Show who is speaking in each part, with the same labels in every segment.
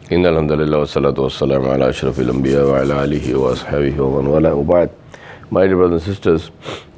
Speaker 1: إن الحمد لله والصلاة والسلام على أشرف الأنبياء وعلى آله وأصحابه ومن والاه وبعد. My dear brothers and sisters,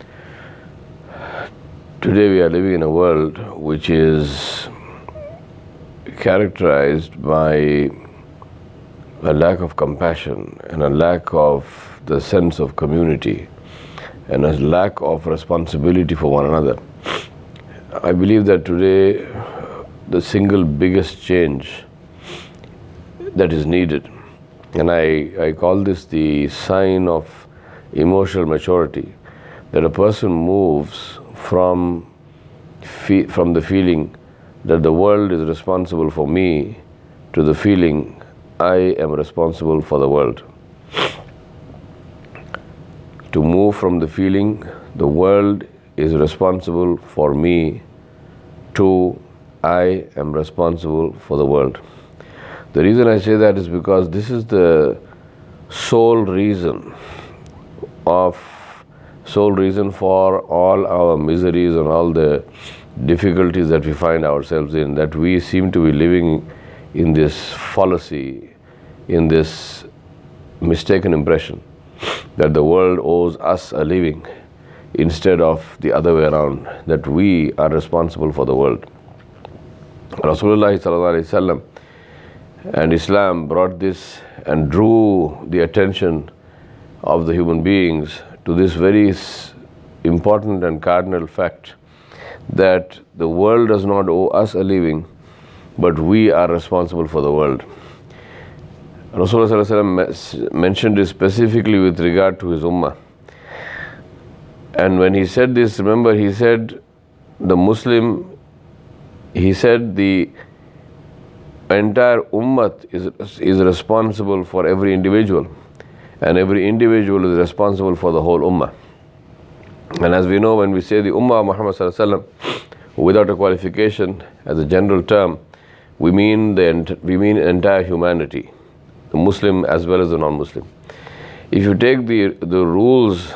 Speaker 1: today we are living in a world which is characterized by a lack of compassion and a lack of the sense of community and a lack of responsibility for one another. I believe that today the single biggest change that is needed, and I call this the sign of emotional maturity, that a person moves from the feeling that the world is responsible for me to the feeling I am responsible for the world. To move from the feeling the world is responsible for me to I am responsible for the world. The reason I say that is because this is the sole reason for all our miseries and all the difficulties that we find ourselves in, that we seem to be living in this fallacy, in this mistaken impression that the world owes us a living instead of the other way around, that we are responsible for the world. Rasulullah sallallahu alaihi wasallam and Islam brought this and drew the attention of the human beings to this very important and cardinal fact, that the world does not owe us a living, but we are responsible for the world. Rasulullah sallallahu alaihi wasallam mentioned this specifically with regard to his ummah. And when he said this, remember, he said the entire ummat is responsible for every individual, and every individual is responsible for the whole ummah. And as we know, when we say the ummah of Muhammad sallallahu alaihi wasallam without a qualification as a general term, we mean entire humanity, the Muslim as well as the non-Muslim. If you take the rules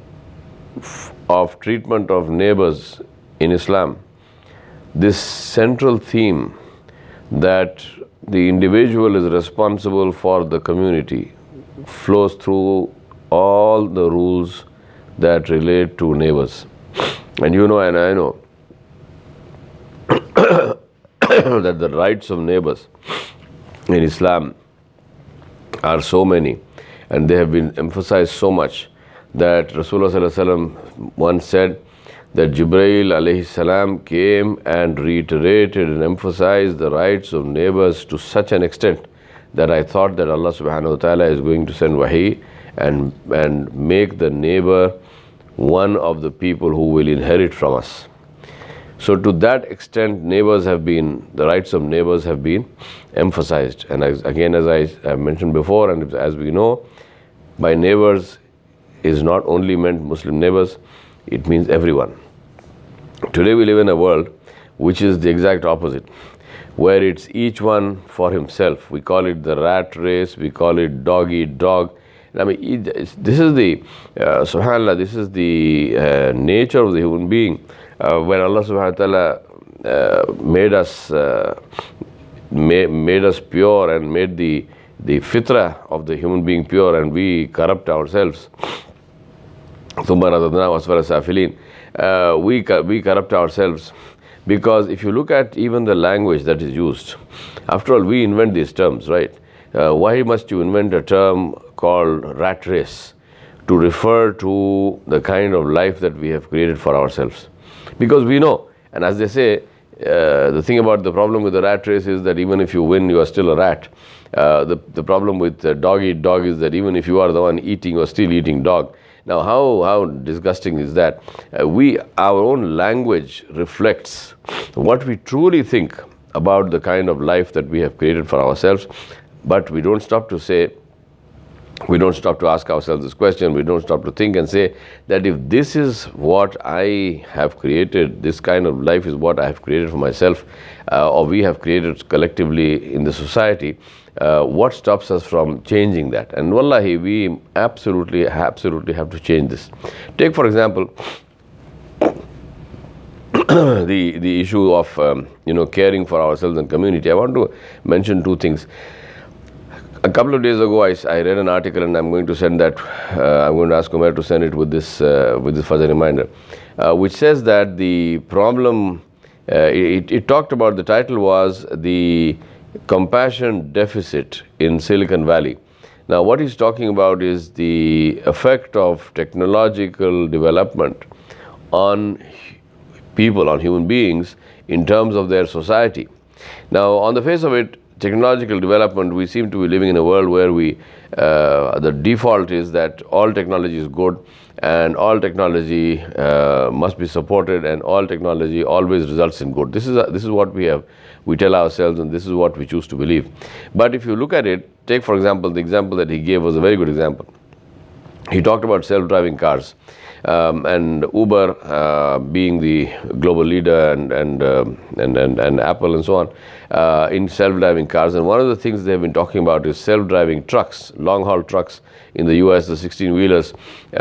Speaker 1: of treatment of neighbors in Islam, this central theme that the individual is responsible for the community flows through all the rules that relate to neighbors. And you know, and I know that the rights of neighbors in Islam are so many, and they have been emphasized so much, that Rasulullah sallallahu alaihi wasallam once said that Jibreel alayhi salam came and reiterated and emphasized the rights of neighbors to such an extent that I thought that Allah subhanahu wa ta'ala is going to send wahi and make the neighbor one of the people who will inherit from us. So to that extent, the rights of neighbors have been emphasized. And as I have mentioned before, and as we know, by neighbors is not only meant Muslim neighbors, it means everyone. Today we live in a world which is the exact opposite, where it's each one for himself. We call it the rat race, we call it dog eat dog. I mean, this is the, subhanAllah, this is the nature of the human being, where Allah subhanahu wa ta'ala made us pure and made the fitrah of the human being pure, and we corrupt ourselves. We corrupt ourselves, because if you look at even the language that is used, after all, we invent these terms, right? Why must you invent a term called rat race to refer to the kind of life that we have created for ourselves? Because we know, and as they say, the thing about the problem with the rat race is that even if you win, you are still a rat. The problem with dog eat dog is that even if you are the one eating, you are still eating dog. Now, how disgusting is that? Our own language reflects what we truly think about the kind of life that we have created for ourselves, but we don't stop to ask ourselves this question. We don't stop to think and say that if this is what I have created, this kind of life is what I have created for myself, or we have created collectively in the society, what stops us from changing that? And wallahi, we absolutely have to change this. Take, for example, the issue of caring for ourselves and community. I want to mention two things. A couple of days ago, I read an article, and I'm going to send that. I'm going to ask Umair to send it with this further reminder, which says that the problem. It talked about, the title was the compassion deficit in Silicon Valley. Now, what he's talking about is the effect of technological development on people, on human beings, in terms of their society. Now, on the face of it, technological development, we seem to be living in a world where the default is that all technology is good and all technology must be supported, and all technology always results in good. This is what we tell ourselves, and this is what we choose to believe. But if you look at it, take for example, the example that he gave was a very good example. He talked about self-driving cars, and Uber being the global leader, and Apple and so on in self-driving cars. And one of the things they have been talking about is self-driving trucks, long-haul trucks in the U.S., the 16-wheelers,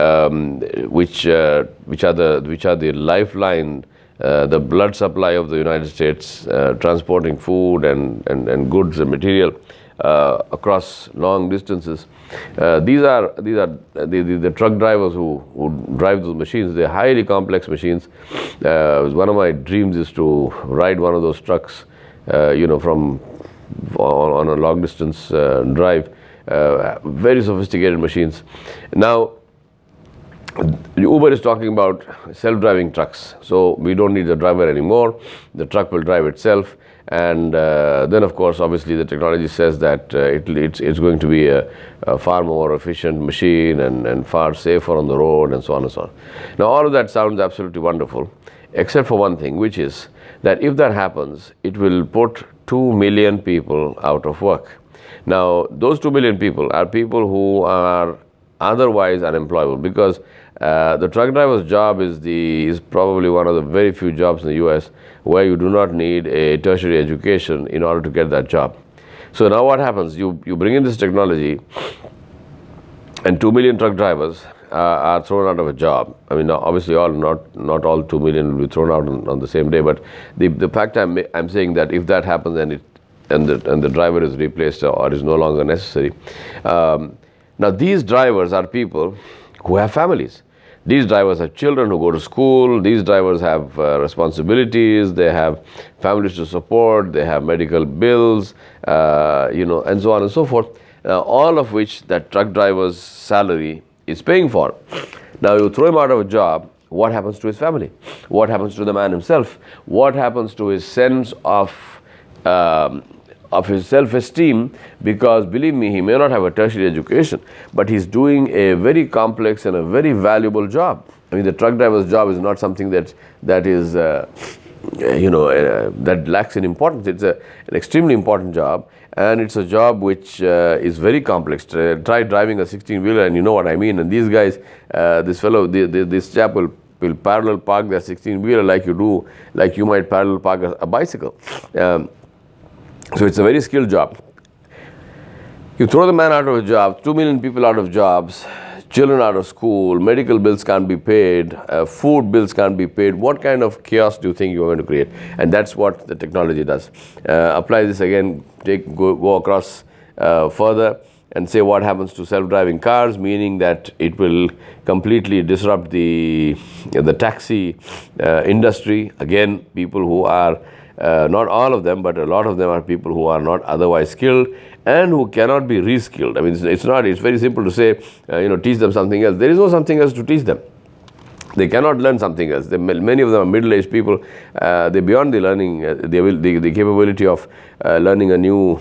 Speaker 1: which are the lifeline, the blood supply of the United States, transporting food and goods and material across long distances. These are the truck drivers who drive those machines. They're highly complex machines. One of my dreams is to ride one of those trucks, from on a long distance drive. Very sophisticated machines. Now, Uber is talking about self-driving trucks, so we don't need the driver anymore. The truck will drive itself, and then, of course, obviously, the technology says that it's going to be a far more efficient machine and far safer on the road, and so on and so on. Now, all of that sounds absolutely wonderful, except for one thing, which is that if that happens, it will put 2 million people out of work. Now, those 2 million people are people who are otherwise unemployable, because the truck driver's job is probably one of the very few jobs in the US where you do not need a tertiary education in order to get that job. So now what happens? You bring in this technology, and 2 million truck drivers are thrown out of a job. I mean, obviously, not all 2 million will be thrown out on the same day. But the fact I'm saying that if that happens and the driver is replaced or is no longer necessary. Now, these drivers are people who have families. These drivers have children who go to school. These drivers have responsibilities. They have families to support. They have medical bills, and so on and so forth. All of which that truck driver's salary is paying for. Now, you throw him out of a job. What happens to his family? What happens to the man himself? What happens to his sense of his self-esteem? Because believe me, he may not have a tertiary education, but he's doing a very complex and a very valuable job. I mean, the truck driver's job is not something that is that lacks in importance. It's an extremely important job, and it's a job which is very complex. Try driving a 16-wheeler, and you know what I mean. And these guys, this chap will parallel park their 16-wheeler like you might parallel park a bicycle. So it's a very skilled job. You throw the man out of a job, 2 million people out of jobs, children out of school, medical bills can't be paid, food bills can't be paid. What kind of chaos do you think you're going to create? And that's what the technology does. Apply this again, go across further and say what happens to self-driving cars, meaning that it will completely disrupt the taxi industry. Again, people who are not all of them, but a lot of them are people who are not otherwise skilled and who cannot be reskilled. I mean, it's very simple to say, teach them something else. There is no something else to teach them. They cannot learn something else. Many of them are middle-aged people. They're beyond the learning, the capability of learning a new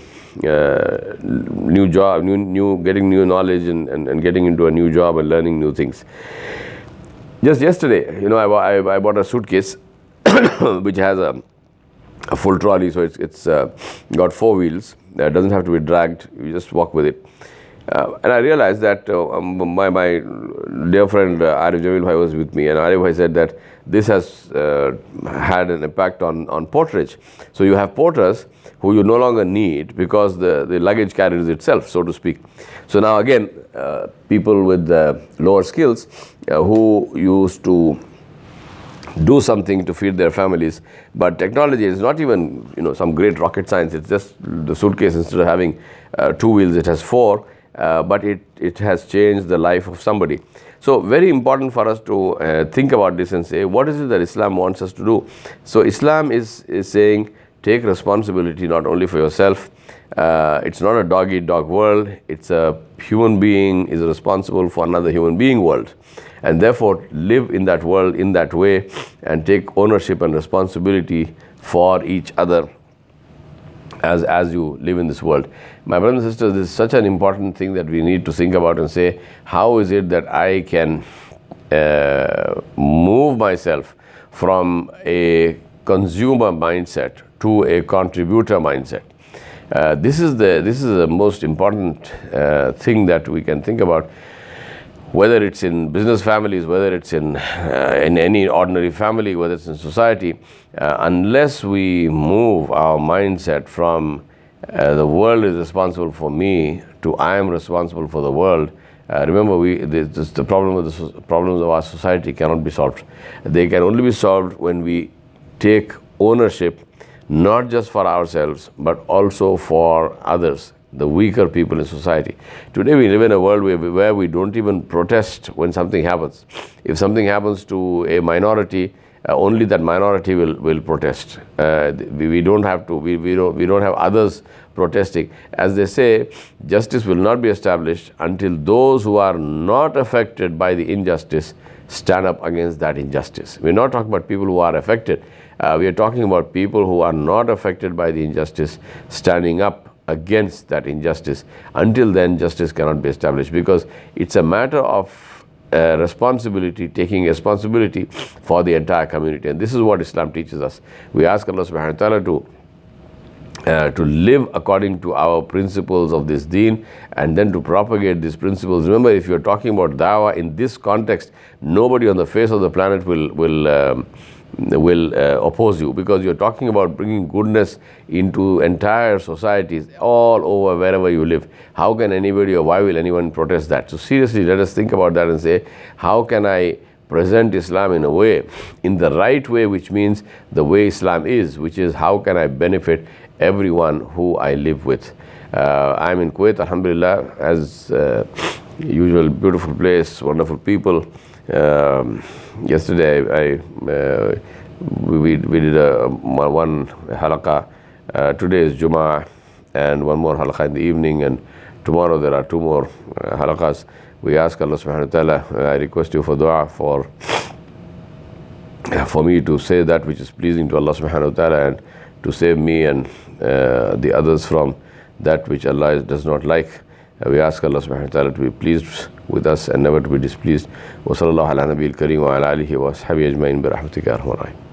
Speaker 1: job, getting new knowledge and getting into a new job and learning new things. Just yesterday, I bought a suitcase which has a full trolley, so it's got 4 wheels. It doesn't have to be dragged. You just walk with it. And I realized that my dear friend Arif Jamil Bhai was with me, and Arif Bhai said that this has had an impact on porterage. So you have porters who you no longer need because the luggage carries itself, so to speak. So now again, people with lower skills who used to do something to feed their families. But technology is not even some great rocket science. It's just the suitcase, instead of having two wheels, it has four, but it has changed the life of somebody. So very important for us to think about this and say, what is it that Islam wants us to do? So Islam is saying, take responsibility not only for yourself. It's not a dog-eat-dog world. It's a human being is responsible for another human being world. And therefore, live in that world in that way and take ownership and responsibility for each other as you live in this world. My brothers and sisters, this is such an important thing that we need to think about and say, how is it that I can move myself from a consumer mindset to a contributor mindset? This is the most important thing that we can think about. Whether it's in business families, whether it's in any ordinary family, whether it's in society, unless we move our mindset from the world is responsible for me to I am responsible for the world. Remember, the problems of our society cannot be solved. They can only be solved when we take ownership, not just for ourselves, but also for others, the weaker people in society. Today we live in a world where we don't even protest when something happens. If something happens to a minority, only that minority will protest. We don't have to. We don't have others protesting. As they say, justice will not be established until those who are not affected by the injustice stand up against that injustice. We're not talking about people who are affected. We are talking about people who are not affected by the injustice standing up against that injustice. Until then, justice cannot be established, because it's a matter of responsibility, taking responsibility for the entire community. And this is what Islam teaches us. We ask Allah subhanahu wa ta'ala to live according to our principles of this deen, and then to propagate these principles. Remember, if you're talking about dawah in this context, nobody on the face of the planet will oppose you, because you're talking about bringing goodness into entire societies all over wherever you live. How can anybody, or why will anyone protest that? So seriously, let us think about that and say, how can I present Islam in a way, in the right way, which means the way Islam is, which is how can I benefit everyone who I live with. I'm in Kuwait, alhamdulillah, as usual, beautiful place, wonderful people. Yesterday we did one halaqah. Today is Jummah, and one more halaqah in the evening, and tomorrow there are two more halaqahs. We ask Allah subhanahu wa ta'ala, I request you for dua for me to say that which is pleasing to Allah subhanahu wa ta'ala, and to save me and the others from that which Allah does not like. We ask Allah subhanahu wa ta'ala to be pleased with us and never to be displeased. Wa sallallahu ala nabiyil kareem wa ala alihi wa ashabihi ajma'in bi rahmatika ya arhamar rahimin.